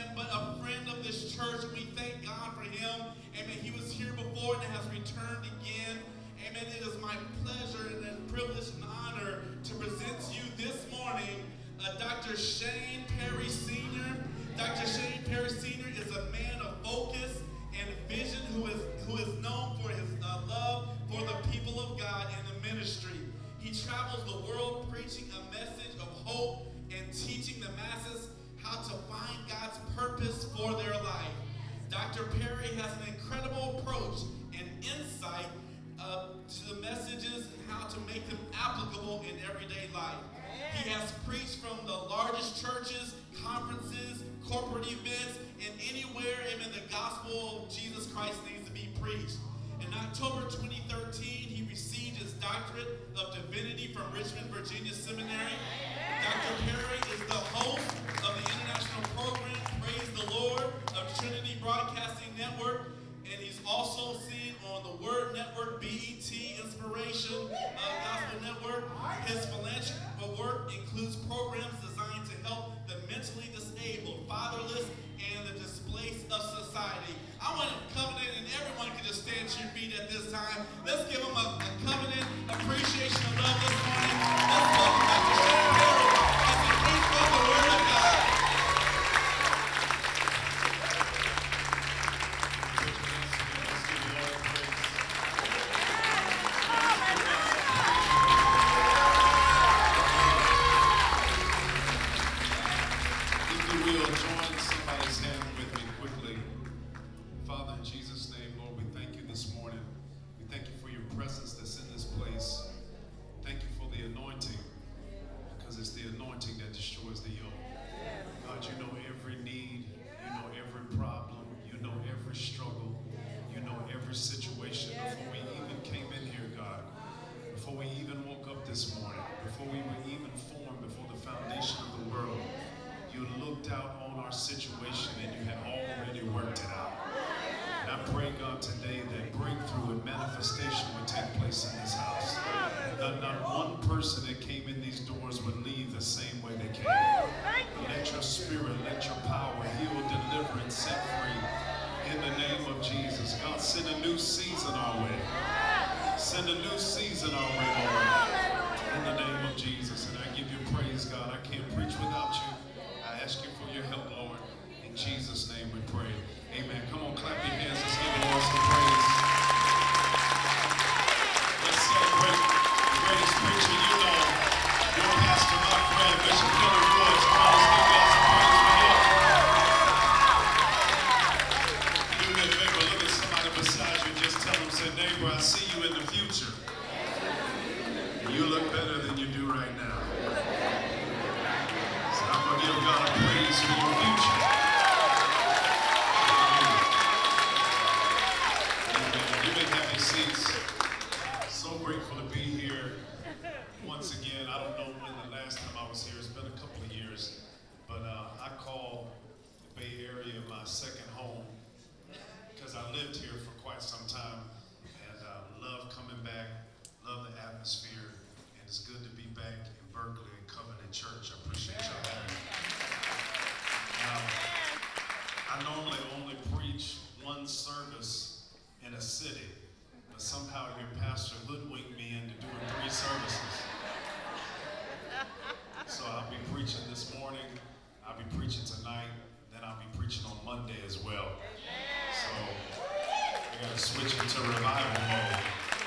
amen, but a friend of this church. We thank God for him. Amen. He was here before and has returned again. Amen. It is my pleasure and a privilege and honor to present to you this morning Dr. Shane Perry Sr. Dr. Shane Perry Sr. is a man of focus and vision who is known for his love for the people of God and the ministry. He travels the world preaching a message of hope and teaching the masses how to find God's purpose for their life. Dr. Perry has an incredible approach and insight to the messages and how to make them applicable in everyday life. He has preached from the largest churches, conferences, corporate events, and anywhere the gospel of Jesus Christ needs to be preached. In October 2013, he received his doctorate of divinity from Richmond, Virginia Seminary. Dr. Perry is the host of the international program Praise the Lord of Trinity Broadcasting Network, and he's also seen on the Word Network, BET Inspiration Gospel Network. His philanthropic work includes programs designed to help the mentally disabled, fatherless, and the displaced of society. I want a covenant, and everyone can just stand to your feet at this time. Let's give him a covenant appreciation of love this morning. Let's welcome Dr. Shane Perry as he brings forth the Word of God. Situation and you had already worked it out. And I pray, God, today that breakthrough and manifestation would take place in this house. Not one person that came in these doors would leave the same way they came. But let your spirit, let your power heal, deliver, and set free in the name of Jesus. God, send a new season our way. Send a new season our way, Lord, in the name of Jesus. And I give you praise, God. I can't preach without you. I ask you for your help, Lord. In Jesus' name we pray. Amen. Come on, clap your hands. Let's give the Lord some praise. Let's celebrate the greatest preacher you know, your pastor, my friend, Bishop Kelly Woods. Come on, let's give God some praise for him. Do me a favor, look at somebody beside you and just tell them, say, neighbor, I see you in the future. You look better than you do right now. So I'm going to give God praise for your future. So grateful to be here once again. I don't know when the last time I was here. It's been a couple of years. But I call the Bay Area my second home because I lived here for quite some time and love coming back, love the atmosphere, and it's good to be back in Berkeley and Covenant Church. I appreciate y'all having me. I normally only preach one service in a city. But somehow your pastor hoodwinked me into doing 3 services. So I'll be preaching this morning, I'll be preaching tonight, then I'll be preaching on Monday as well. So I got to switch into revival mode.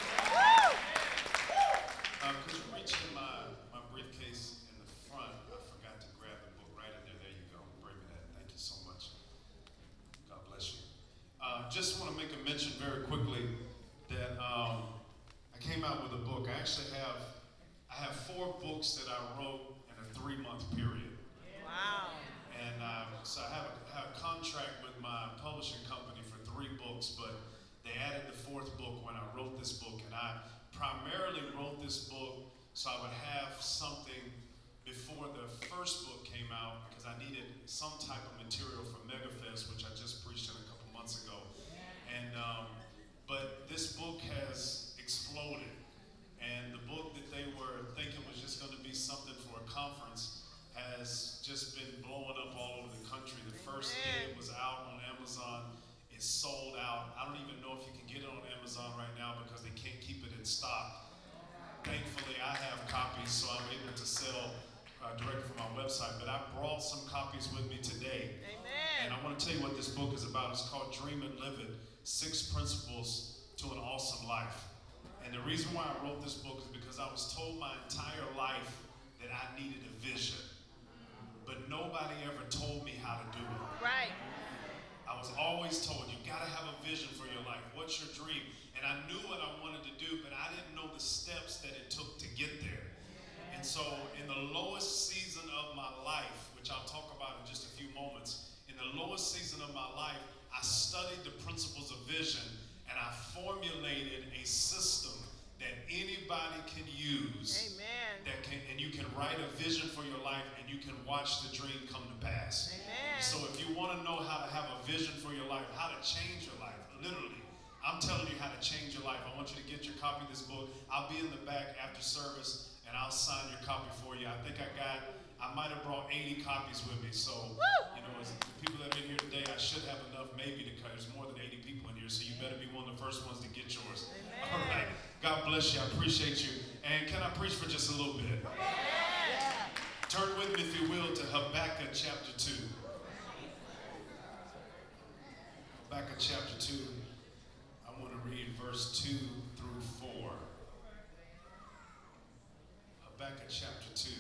Could you reach in my briefcase in the front? I forgot to grab the book right in there. There you go. Bring me that. Thank you so much. God bless you. Just want to make a mention very quickly that I came out with a book. I have 4 books that I wrote in a 3-month period. Wow. And so I have a contract with my publishing company for 3 books, but they added the 4th book when I wrote this book. And I primarily wrote this book so I would have something before the first book came out because I needed some type of material for MegaFest, which I just preached in a couple months ago. And but this book has exploded. And the book that they were thinking was just going to be something for a conference has just been blowing up all over the country. The first Amazon. It's sold out. I don't even know if you can get it on Amazon right now because they can't keep it in stock. Thankfully, I have copies, so I'm able to sell directly from my website. But I brought some copies with me today. Amen. And I want to tell you what this book is about. It's called Dream and Live It, 6 Principles to an Awesome Life. And the reason why I wrote this book is because I was told my entire life that I needed a vision. But nobody ever told me how to do it. Right. I was always told, you got to have a vision for your life. What's your dream? And I knew what I wanted to do, but I didn't know the steps that it took to get there. And so in the lowest season of my life, which I'll talk about in just a few moments, in the lowest season of my life, I studied the principles of vision, and I formulated a system that anybody can use. Amen. And you can write a vision for your life, and you can watch the dream come to pass. Amen. So if you want to know how to have a vision for your life, how to change your life, literally, I'm telling you how to change your life. I want you to get your copy of this book. I'll be in the back after service, and I'll sign your copy for you. I think I might have brought 80 copies with me. So, you know, as the people that have been here today, I should have enough maybe to cut. There's more than 80 people in here, so you better be one of the first ones to get yours. Amen. All right. God bless you. I appreciate you. And can I preach for just a little bit? Yeah. Turn with me, if you will, to Habakkuk chapter 2. Habakkuk chapter 2. I want to read verse 2 through 4. Habakkuk chapter 2,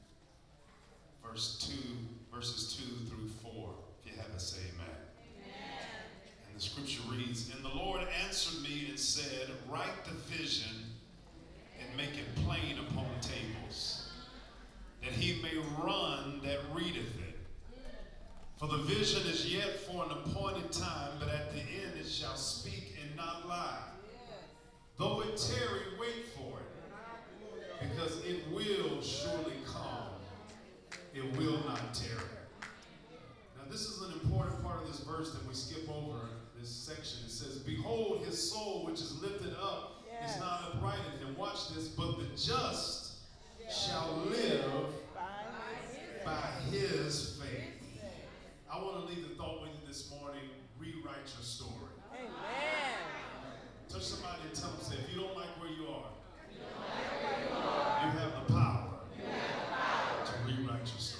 verses 2 through 4. If you have it, say amen. And the scripture reads, And the Lord answered me and said, Write the vision and make it plain upon tables, that he may run that readeth it. For the vision is yet for an appointed time, but at the end it shall speak and not lie. Though it tarry, wait for it, because it will surely come. It will not tarry. Now this is an important part of this verse that we skip over, this section. It says, Behold, his soul which is lifted up is not upright in him. Watch this. But the just shall live by his faith. I want to leave the thought with you this morning. Rewrite your story. Amen. Touch somebody and tell them, say, if you don't like where you are, you have the power to rewrite your story.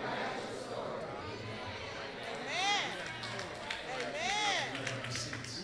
Amen. Amen. Have a seat.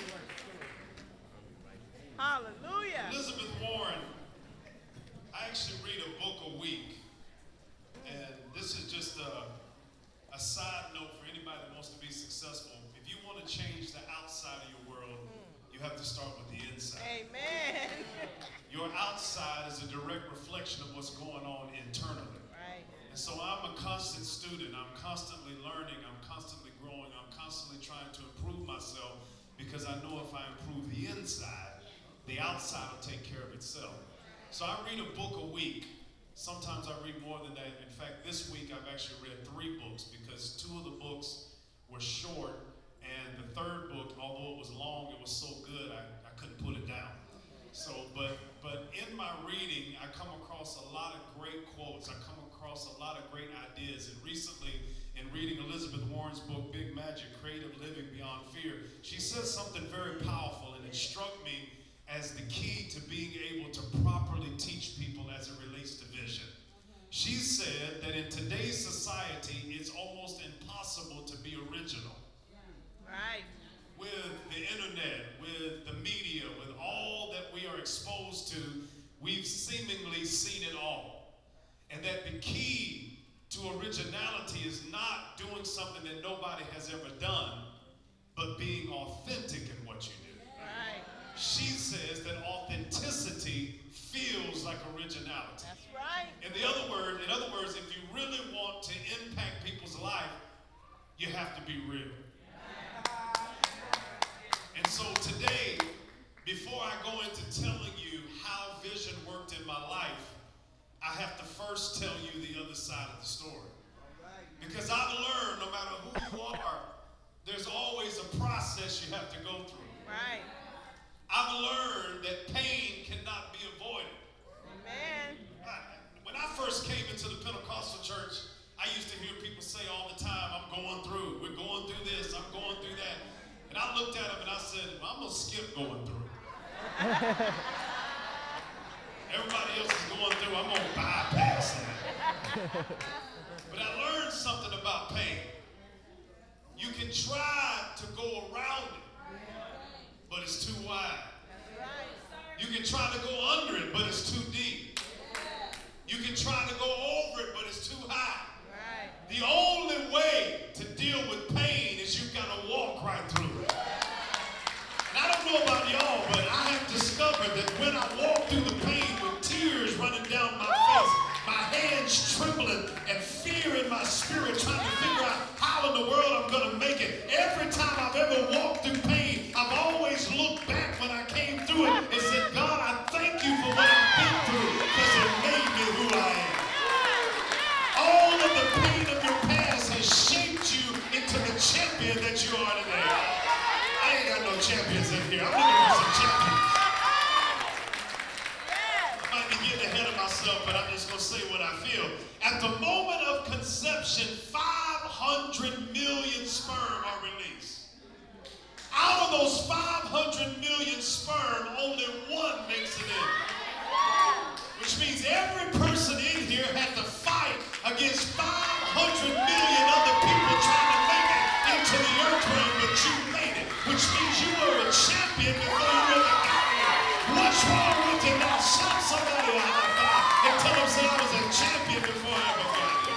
Hallelujah. Elizabeth Warren, I actually read a book a week. And this is just a side note for anybody that wants to be successful. If you want to change the outside of your world, you have to start with the inside. Amen. Your outside is a direct reflection of what's going on internally. Right. And so I'm a constant student. I'm constantly learning. I'm constantly growing. I'm constantly trying to improve myself because I know if I improve the inside, the outside will take care of itself. So I read a book a week. Sometimes I read more than that. In fact, this week I've actually read 3 books because 2 of the books were short, and the 3rd book, although it was long, it was so good I couldn't put it down. So, but in my reading, I come across a lot of great quotes. I come across a lot of great ideas. And recently, in reading Elizabeth Warren's book, Big Magic, Creative Living Beyond Fear, she says something very powerful, and it struck me as the key to being able to properly teach people as it relates to vision. She said that in today's society, it's almost impossible to be original. Right. With the internet, with the media, with all that we are exposed to, we've seemingly seen it all. And that the key to originality is not doing something that nobody has ever done, but being authentic in what you do. Right. She says that authenticity feels like originality. That's right. In other words, if you really want to impact people's life, you have to be real. And so today, before I go into telling you how vision worked in my life, I have to first tell you the other side of the story. Because I've learned no matter who you are, there's always a process you have to go through. Right. I've learned that pain cannot be avoided. Amen. When I first came into the Pentecostal church, I used to hear people say all the time, I'm going through, we're going through this, I'm going through that. Everybody else is going through, I'm going to bypass that. But I learned something about pain. You can try to go around it, but it's too wide. You can try to go under it, but it's too deep. You can try to go over it, but it's too high. The only way to deal with pain is you've got to walk right through it. And I don't know about y'all, but I have discovered that when I walk through the pain with tears running down my face, my hands trembling, and fear in my spirit trying to figure out how in the world I'm going to make it. Every time I've ever walked through pain, I've always looked back when I came through it and said, God, I thank you for what I've been through because it made me who I am. All of the pain of your past has shaped you into the champion that you are today. I ain't got no champions in here. I'm looking for some champions. I might be getting ahead of myself, but I'm just going to say what I feel. At the moment of conception, 500 million sperm are released. Out of those 500 million sperm, only one makes it in. Which means every person in here had to fight against 500 million other people trying to make it into the earth realm, but you made it. Which means you were a champion before you really got here. What's wrong with you now? Shot somebody a high five and tell them say I was a champion before I ever got here.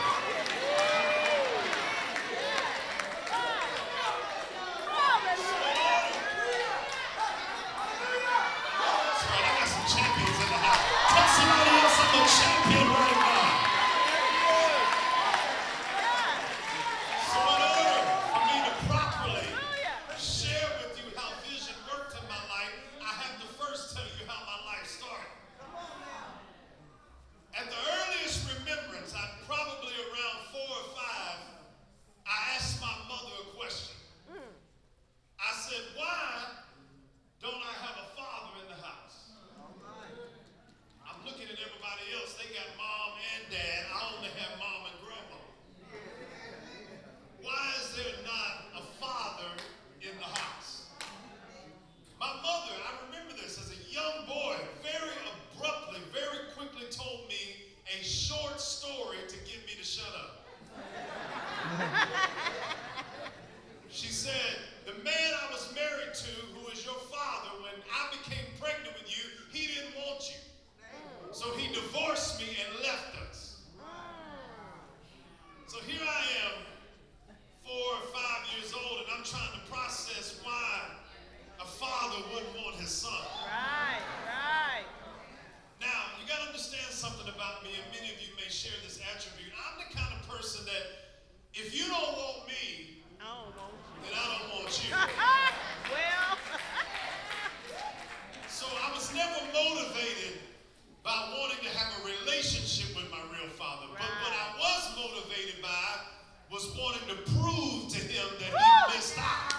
That's right, I got some champions in the house. Tell somebody else I'm a champion right now. So in order for me to properly share with you how vision worked in my life, I have to first tell you how my life started. At the earliest remembrance, I'm probably around 4 or 5, I asked my mother a question. I said, why don't I have a father in the house? I'm looking at everybody else. They got mom and dad. I only have mom and grandma. Why is there not a father in the house? My mother, I remember this as a young boy, very abruptly, very quickly told me a short story to get me to shut up. She said, the man I was married to, who is your father, when I became pregnant with you, he didn't want you. So he divorced me and left us. So here I am, 4 or 5 years old, and I'm trying to process why a father wouldn't want his son. Right. Now, you got to understand something about me, and many of you may share this attribute. I'm the kind of person that if you don't want me, then I don't want you. Well. So I was never motivated by wanting to have a relationship with my real father. But what I was motivated by was wanting to prove to him that he missed out.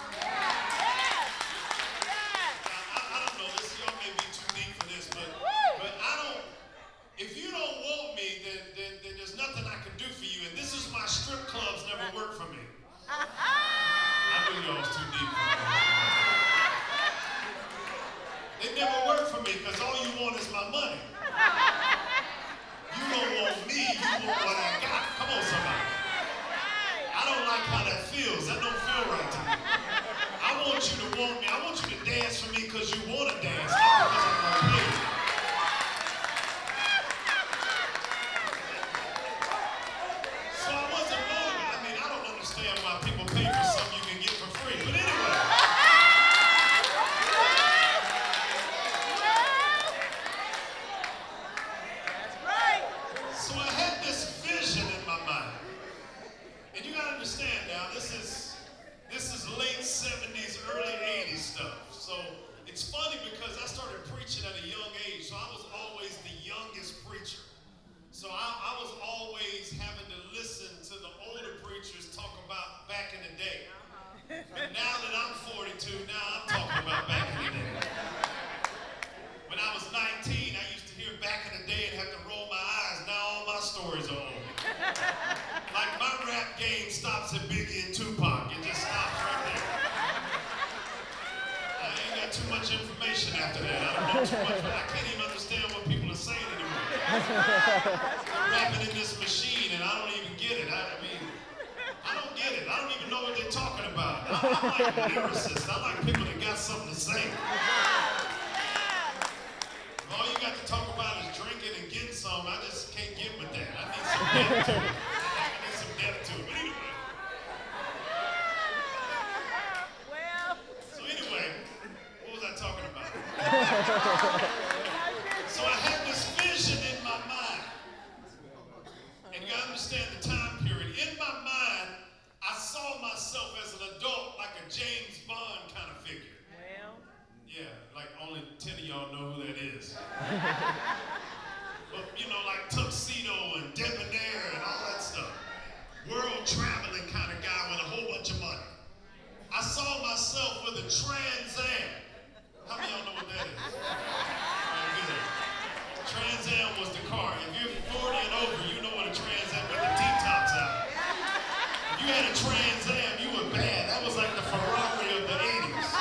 I don't know, this y'all may be too deep for this, but I don't, if you don't want me, then there's nothing I can do for you. And this is why strip clubs never work for me. I knew y'all was too deep for me. They never work for me because all you want is my money. You don't want me, you want what I got. Come on, somebody. I don't like how that feels. That don't feel right to me. I want you to want me. I want you to dance for me because you want to dance, not because I'm going to pay you. So I wasn't motivated. I mean, I don't understand why people pay for something you can get for free. But anyway. got too much information after that. I don't know too much, but I can't even understand what people are saying anymore. I'm rapping in this machine and I don't even get it. I mean, I don't get it. I don't even know what they're talking about. I'm like a lyricist. I like people that got something to say. All you got to talk about is drinking and getting some. I just can't get with that. I need some depth to it. I need some depth to it. But anyway. So anyway, what was I talking about? So I had this vision in my mind. And you got to understand the time period. In my mind, I saw myself as an adult like a James Bond kind of figure. Yeah, like only 10 of y'all know who that is. But, you know, like tuxedo and debonair and all that stuff. World traveling kind of guy with a whole bunch of money. I saw myself with a Trans Am. How many of y'all know what that is? All right, good. Trans Am was the car. If you're 40 and over, you know what a Trans Am with the T-tops out. If you had a Trans Am, you were bad. That was like the Ferrari of the 80s.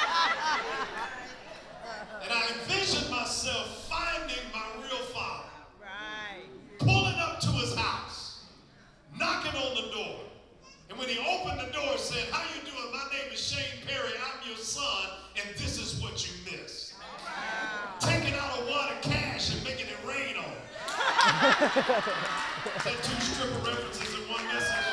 And I envisioned myself finding my real father. Right. Pulling up to his house, knocking on the door. And when he opened the door, said, "How you doing? My name is Shane Perry. I'm your son, and this is what you missed." Wow. Taking out a wad of cash and making it rain on him. Is that two stripper references in one message?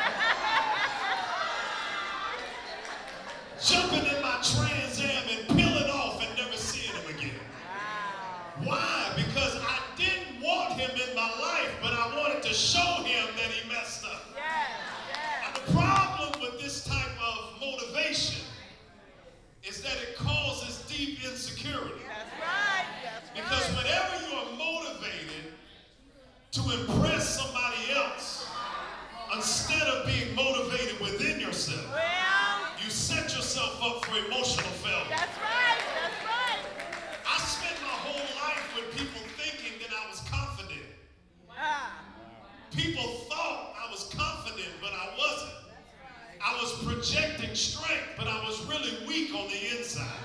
Jumping in my Trans Am and peeling off and never seeing him again. Wow. Why? Because I didn't want him in my life, but I wanted to show him that he messed up. Yes, yes. And the problem with this type of motivation is that it causes deep insecurity. That's right. That's right. Because whenever you are motivated to impress somebody else, instead of being motivated within yourself, Well, you set yourself up for emotional failure. that's right. That's right. I spent my whole life with people thinking that I was confident. Ah. People thought I was confident, but I wasn't. I was projecting strength, but I was really weak on the inside.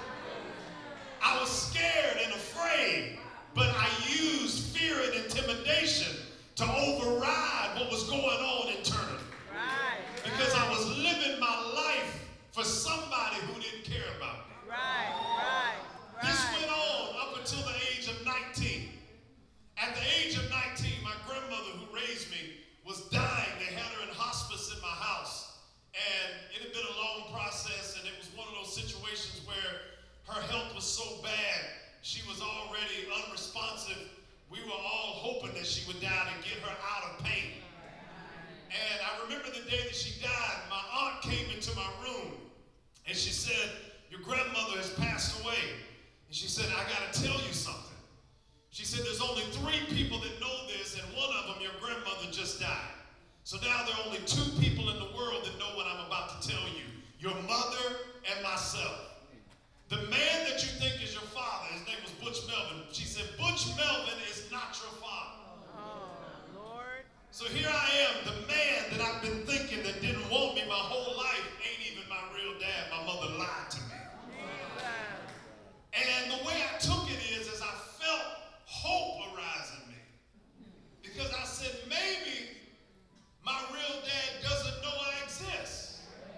I was scared and afraid, but I used fear and intimidation to override what was going on internally. Right. Because I was living my life for somebody who didn't care about me. Right. Right. This Right. went on up until the age of 19. At the age of 19, my grandmother who raised me was dying. They had her in hospice in my house. And it had been a long process, and it was one of those situations where her health was so bad, she was already unresponsive. We were all hoping that she would die to get her out of pain. And I remember the day that she died, my aunt came into my room, and she said, "Your grandmother has passed away." And she said, "I got to tell you something." She said, "There's only 3 people that know this, and one of them, your grandmother, just died. So now there are only 2 people in the world that know what I'm about to tell you. Your mother and myself. The man that you think is your father," his name was Butch Melvin. She said, "Butch Melvin is not your father." Oh, Lord. So here I am, the man that I've been thinking that didn't want me my whole life ain't even my real dad. My mother lied to me. Jesus. And the way I took it is I felt hope arise in me. Because I said, maybe my real dad doesn't know I exist.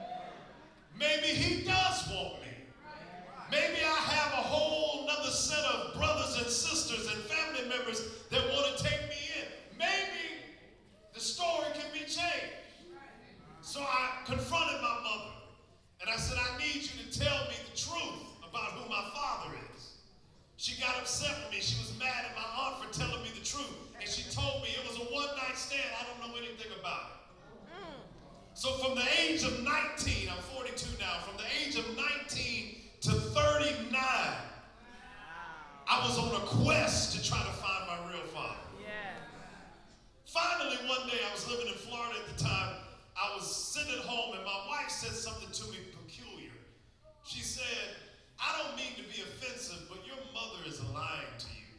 Maybe he does want me. Maybe I have a whole nother set of brothers and sisters and family members that want to take me in. Maybe the story can be changed. So I confronted my mother. And I said, "I need you to tell me the truth about who my father is." She got upset with me. She was mad at my aunt for telling me the truth. And she told me it was a one-night stand. I don't know anything about it. So from the age of 19, I'm 42 now, from the age of 19 to 39, I was on a quest to try to find my real father. Yes. Finally, one day, I was living in Florida at the time. I was sitting at home, and my wife said something to me peculiar. She said, "I don't mean to be offensive, but your mother is lying to you."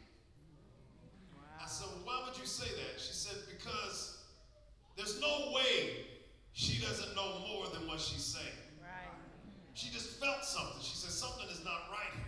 I said, "Well, why would you say that?" She said, "Because there's no way she doesn't know more than what she's saying." Right. She just felt something. She said, "Something is not right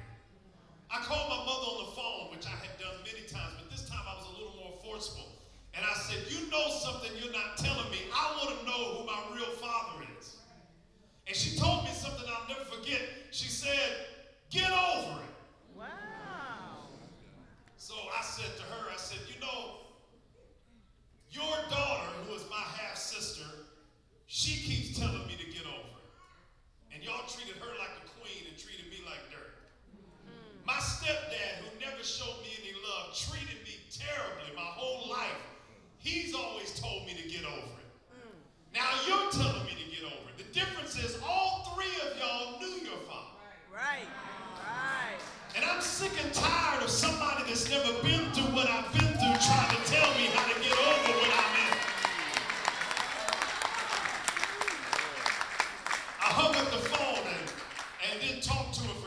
didn't talk to her